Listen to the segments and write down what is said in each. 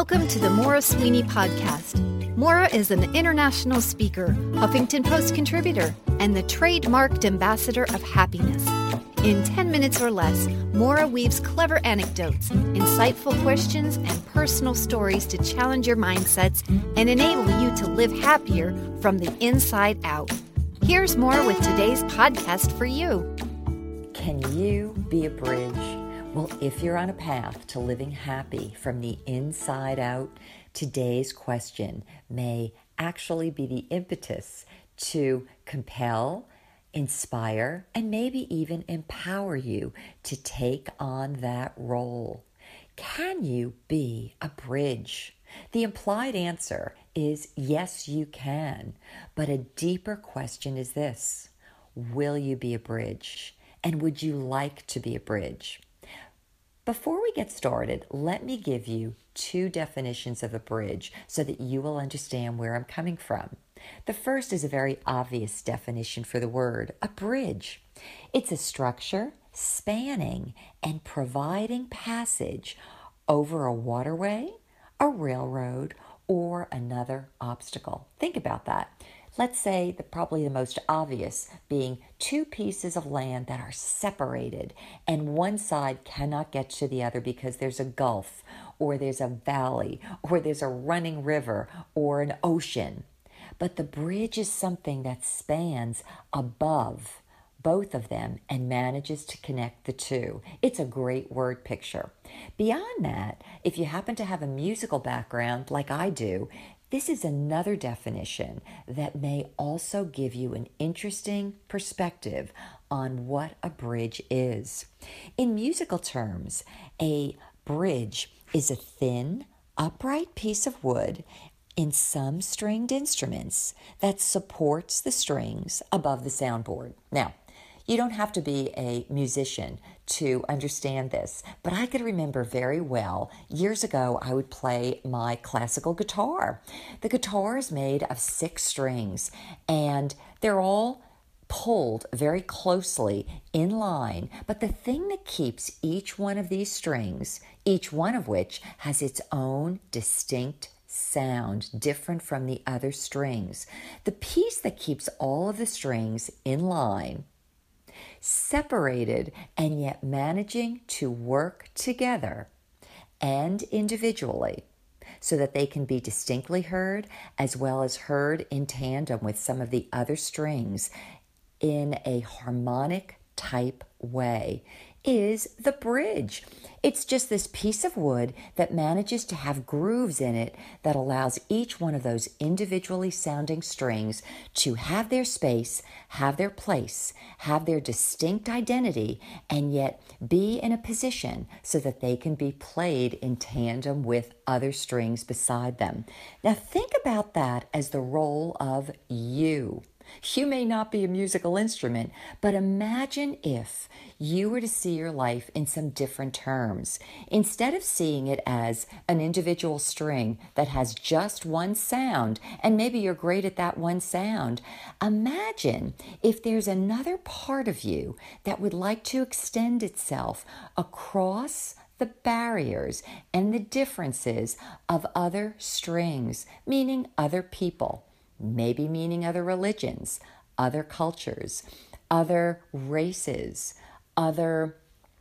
Welcome to the Maura Sweeney Podcast. Maura is an international speaker, Huffington Post contributor, and the trademarked ambassador of happiness. In 10 minutes or less, Maura weaves clever anecdotes, insightful questions, and personal stories to challenge your mindsets and enable you to live happier from the inside out. Here's Maura with today's podcast for you. Can you be a bridge? Well, if you're on a path to living happy from the inside out, today's question may actually be the impetus to compel, inspire, and maybe even empower you to take on that role. Can you be a bridge? The implied answer is yes, you can. But a deeper question is this: will you be a bridge? And would you like to be a bridge? Before we get started, let me give you two definitions of a bridge so that you will understand where I'm coming from. The first is a very obvious definition for the word, a bridge. It's a structure spanning and providing passage over a waterway, a railroad, or another obstacle. Think about that. Let's say probably the most obvious being two pieces of land that are separated and one side cannot get to the other because there's a gulf or there's a valley or there's a running river or an ocean. But the bridge is something that spans above both of them and manages to connect the two. It's a great word picture. Beyond that, if you happen to have a musical background like I do, this is another definition that may also give you an interesting perspective on what a bridge is. In musical terms, a bridge is a thin, upright piece of wood in some stringed instruments that supports the strings above the soundboard. Now, you don't have to be a musician to understand this, but I could remember very well, years ago, I would play my classical guitar. The guitar is made of 6 strings, and they're all pulled very closely in line. But the thing that keeps each one of these strings, each one of which has its own distinct sound, different from the other strings, the piece that keeps all of the strings in line, separated and yet managing to work together and individually so that they can be distinctly heard as well as heard in tandem with some of the other strings in a harmonic type way, is the bridge. It's just this piece of wood that manages to have grooves in it that allows each one of those individually sounding strings to have their space, have their place, have their distinct identity, and yet be in a position so that they can be played in tandem with other strings beside them. Now think about that as the role of you. You may not be a musical instrument, but imagine if you were to see your life in some different terms. Instead of seeing it as an individual string that has just one sound, and maybe you're great at that one sound, imagine if there's another part of you that would like to extend itself across the barriers and the differences of other strings, meaning other people. Maybe meaning other religions, other cultures, other races, other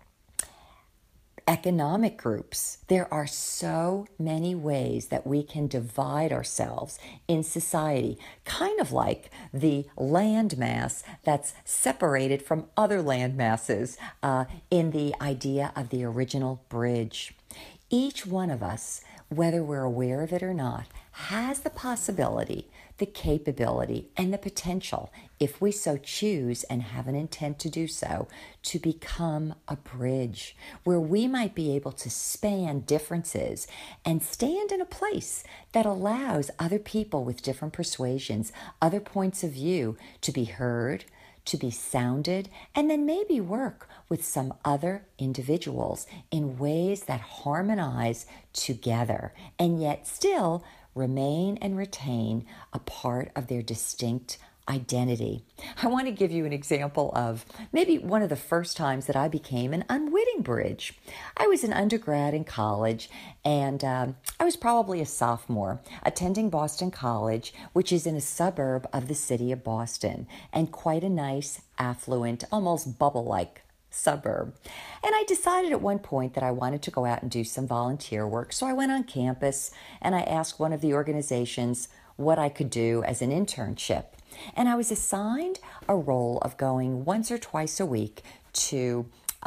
economic groups. There are so many ways that we can divide ourselves in society, kind of like the land mass that's separated from other land masses in the idea of the original bridge. Each one of us, whether we're aware of it or not, has the possibility, the capability, and the potential, if we so choose and have an intent to do so, to become a bridge where we might be able to span differences and stand in a place that allows other people with different persuasions, other points of view to be heard, to be sounded, and then maybe work with some other individuals in ways that harmonize together and yet still remain and retain a part of their distinct identity. I want to give you an example of maybe one of the first times that I became an unwitting bridge. I was an undergrad in college, and I was probably a sophomore attending Boston College, which is in a suburb of the city of Boston, and quite a nice, affluent, almost bubble-like suburb. And I decided at one point that I wanted to go out and do some volunteer work. So I went on campus and I asked one of the organizations what I could do as an internship. And I was assigned a role of going once or twice a week to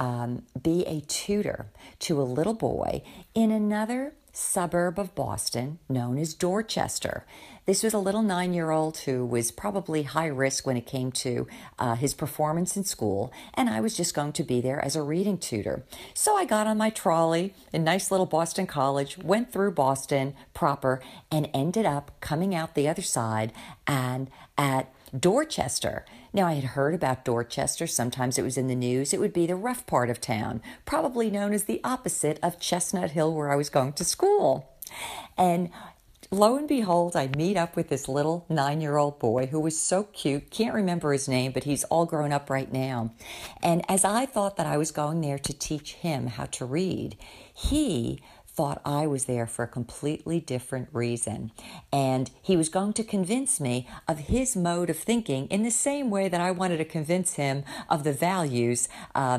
be a tutor to a little boy in another suburb of Boston known as Dorchester. This was a little 9-year-old who was probably high risk when it came to his performance in school, and I was just going to be there as a reading tutor. So I got on my trolley in nice little Boston College, went through Boston proper, and ended up coming out the other side and at Dorchester. Now, I had heard about Dorchester. Sometimes it was in the news. It would be the rough part of town, probably known as the opposite of Chestnut Hill, where I was going to school. And lo and behold, I meet up with this little 9-year-old boy who was so cute. Can't remember his name, but he's all grown up right now. And as I thought that I was going there to teach him how to read, he thought I was there for a completely different reason. And he was going to convince me of his mode of thinking in the same way that I wanted to convince him of the values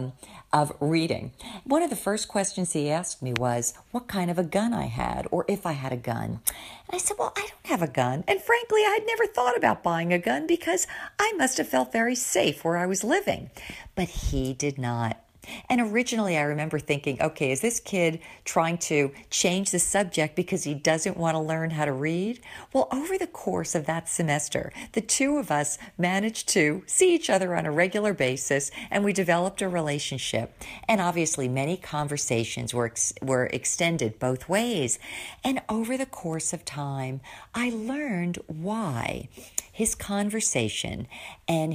of reading. One of the first questions he asked me was what kind of a gun I had, or if I had a gun. And I said, well, I don't have a gun. And frankly, I had never thought about buying a gun because I must have felt very safe where I was living. But he did not. And originally I remember thinking, okay, is this kid trying to change the subject because he doesn't want to learn how to read? Well, over the course of that semester, the two of us managed to see each other on a regular basis, and we developed a relationship. And obviously many conversations were extended both ways. And over the course of time, I learned why his conversation and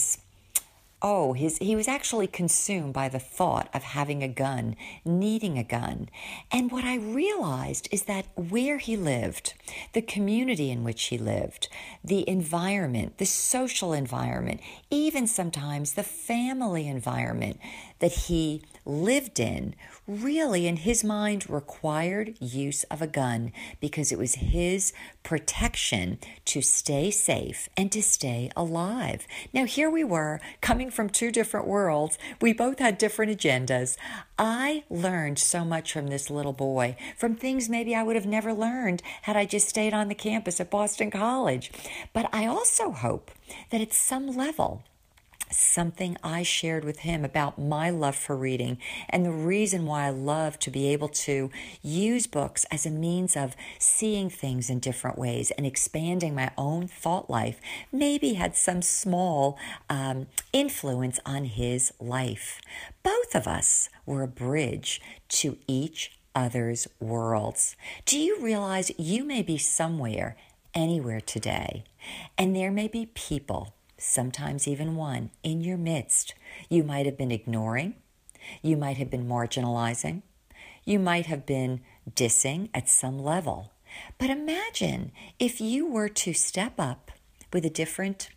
he was actually consumed by the thought of having a gun, needing a gun. And what I realized is that where he lived, the community in which he lived, the environment, the social environment, even sometimes the family environment that he lived in, really in his mind required use of a gun because it was his protection to stay safe and to stay alive. Now, here we were coming from two different worlds. We both had different agendas. I learned so much from this little boy, from things maybe I would have never learned had I just stayed on the campus at Boston College. But I also hope that at some level, something I shared with him about my love for reading and the reason why I love to be able to use books as a means of seeing things in different ways and expanding my own thought life maybe had some small influence on his life. Both of us were a bridge to each other's worlds. Do you realize you may be somewhere, anywhere today, and there may be people, sometimes even one, in your midst you might have been ignoring, you might have been marginalizing, you might have been dissing at some level. But imagine if you were to step up with a different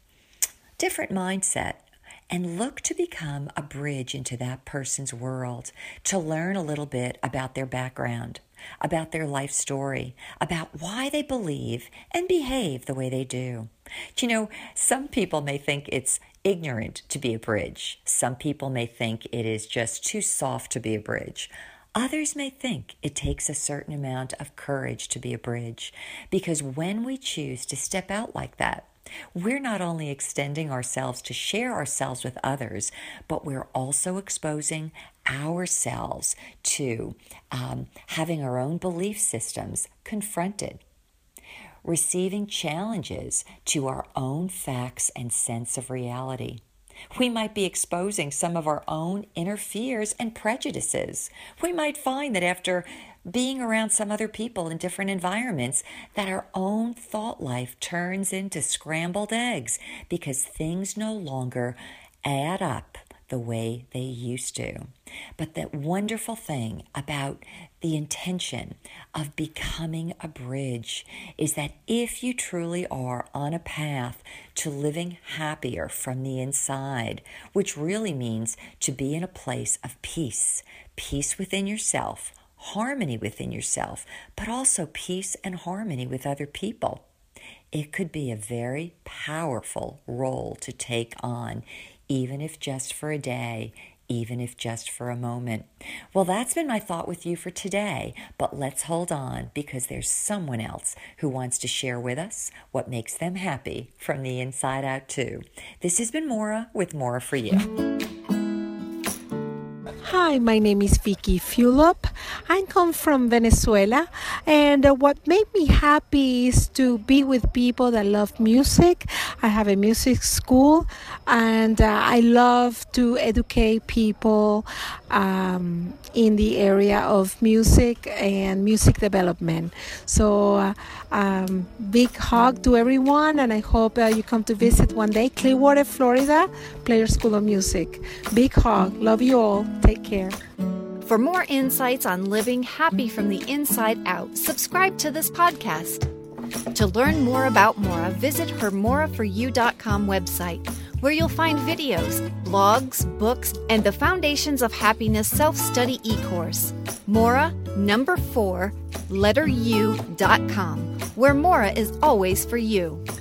mindset and look to become a bridge into that person's world, to learn a little bit about their background, about their life story, about why they believe and behave the way they do. You know, some people may think it's ignorant to be a bridge. Some people may think it is just too soft to be a bridge. Others may think it takes a certain amount of courage to be a bridge, because when we choose to step out like that, we're not only extending ourselves to share ourselves with others, but we're also exposing ourselves to having our own belief systems confronted, receiving challenges to our own facts and sense of reality. We might be exposing some of our own inner fears and prejudices. We might find that after being around some other people in different environments, that our own thought life turns into scrambled eggs because things no longer add up. the way they used to. But that wonderful thing about the intention of becoming a bridge is that if you truly are on a path to living happier from the inside, which really means to be in a place of peace, peace within yourself, harmony within yourself, but also peace and harmony with other people, it could be a very powerful role to take on, even if just for a day, even if just for a moment. Well, that's been my thought with you for today, but let's hold on because there's someone else who wants to share with us what makes them happy from the inside out too. This has been Maura with Maura for You. Hi, my name is Vicky Fulop. I come from Venezuela, and what made me happy is to be with people that love music. I have a music school, and I love to educate people in the area of music and music development. So, big hug to everyone, and I hope you come to visit one day. Clearwater, Florida, Players School of Music. Big hug. Love you all. Take care. For more insights on living happy from the inside out, subscribe to this podcast. To learn more about Maura, visit her MauraForYou.com website, where you'll find videos, blogs, books, and the Foundations of Happiness self-study e-course. Maura, 4, letter U.com, where Maura is always for you.